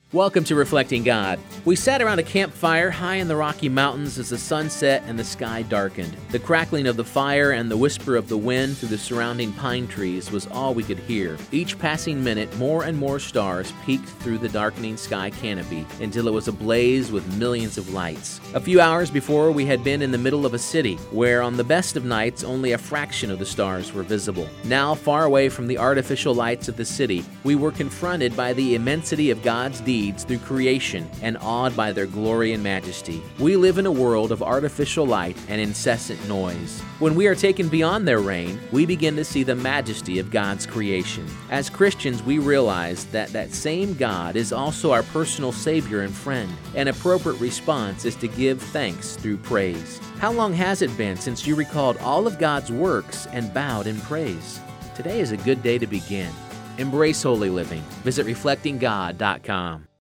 Welcome to Reflecting God. We sat around a campfire high in the Rocky Mountains as the sun set and the sky darkened. The crackling of the fire and the whisper of the wind through the surrounding pine trees was all we could hear. Each passing minute, more and more stars peeked through the darkening sky canopy until it was ablaze with millions of lights. A few hours before, we had been in the middle of a city, where on the best of nights, only a fraction of the stars were visible. Now, far away from the artificial lights of the city, we were confronted by the immensity of God's deeds through creation and awed by their glory and majesty. We live in a world of artificial light and incessant noise. When we are taken beyond their reign, we begin to see the majesty of God's creation. As Christians, we realize that that same God is also our personal Savior and friend. An appropriate response is to give thanks through praise. How long has it been since you recalled all of God's works and bowed in praise? Today is a good day to begin. Embrace holy living. Visit reflectinggod.com.